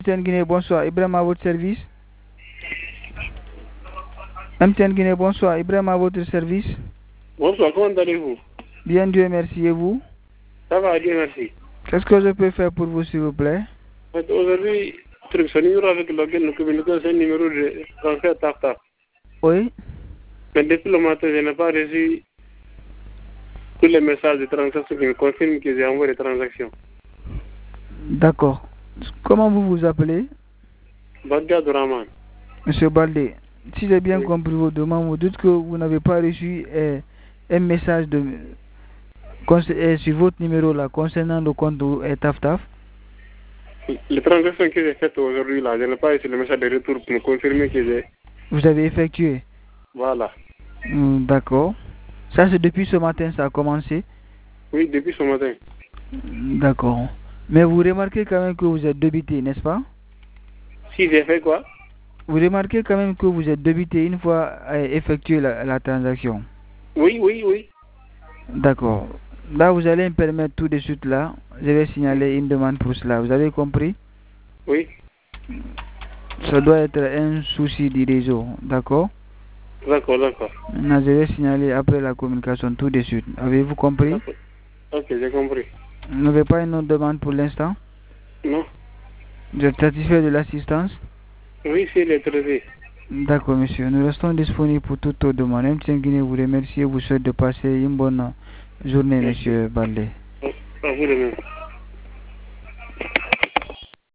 MTN Guinée, bonsoir. Ibrahim à votre service. MTN Guinée, bonsoir. Ibrahim à votre service. Bonsoir, comment allez-vous? Bien, Dieu merci. Et vous? Ça va, Dieu merci. Qu'est-ce que je peux faire pour vous, s'il vous plaît? Aujourd'hui, ce numéro avec lequel nous communiquons, c'est un numéro de transfert TAF-TAF. Oui. Mais depuis le matin, je n'ai pas reçu tous les messages de transaction qui me confirment que j'ai envoyé les transactions. D'accord. Comment vous vous appelez? Badja Abdourahmane. Monsieur Baldé, si j'ai bien compris vos demandes, vous dites que vous n'avez pas reçu un message sur votre numéro là concernant le compte TAF-TAF. Les transactions que j'ai faites aujourd'hui là, je n'ai pas reçu le message de retour pour me confirmer que j'ai. Vous avez effectué? Voilà. D'accord. Ça c'est depuis ce matin, ça a commencé? Oui, depuis ce matin. D'accord. Mais vous remarquez quand même que vous êtes débité, n'est-ce pas? Si j'ai fait quoi? Vous remarquez quand même que vous êtes débité une fois effectué la transaction? Oui, oui, oui. D'accord. Là, vous allez me permettre tout de suite là. Je vais signaler une demande pour cela. Vous avez compris? Oui. Ça doit être un souci du réseau. D'accord? D'accord, d'accord. Maintenant, je vais signaler après la communication tout de suite. Avez-vous compris? Ok, j'ai compris. Vous n'avez pas une autre demande pour l'instant? Non. Vous êtes satisfait de l'assistance? Oui, c'est les traité. D'accord, monsieur. Nous restons disponibles pour toute autre demande. MTN Guinée vous remercie et vous souhaite de passer une bonne journée, monsieur Baldé. À vous de même.